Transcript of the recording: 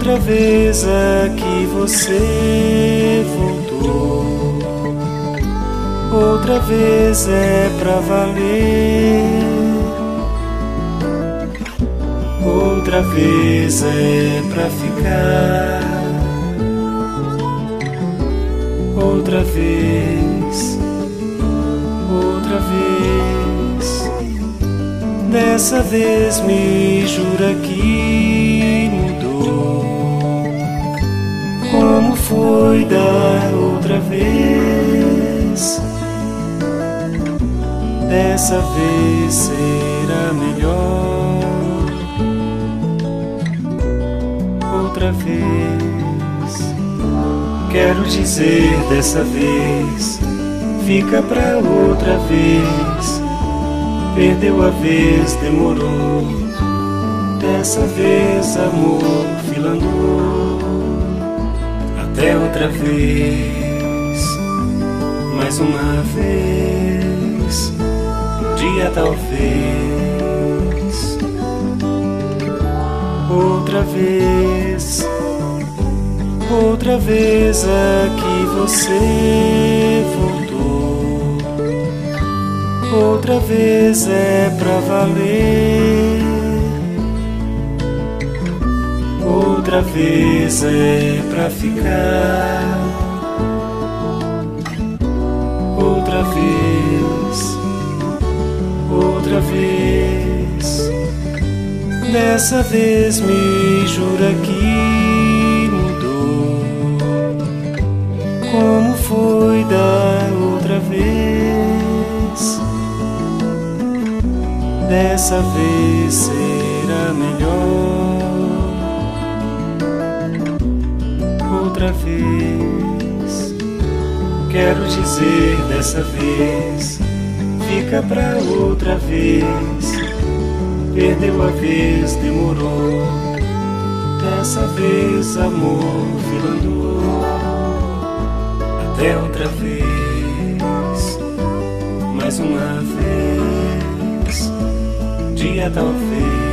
Outra vez aqui você voltou, outra vez é pra valer, outra vez é pra ficar, outra vez, outra vez. Dessa vez me jura que mudou, como foi da outra vez. Dessa vez será melhor. Outra vez, quero dizer dessa vez, fica pra outra vez. Perdeu a vez, demorou. Dessa vez, amor, filandou. Até outra vez, mais uma vez, um dia talvez. Outra vez aqui você voltou, outra vez é pra valer, outra vez é pra ficar, outra vez, outra vez. Dessa vez me jura que mudou, como foi da outra vez. Dessa vez será melhor. Outra vez, quero dizer dessa vez, fica pra outra vez. Perdeu a vez, demorou. Dessa vez, amor, filandou. Até outra vez, mais uma vez, um dia talvez.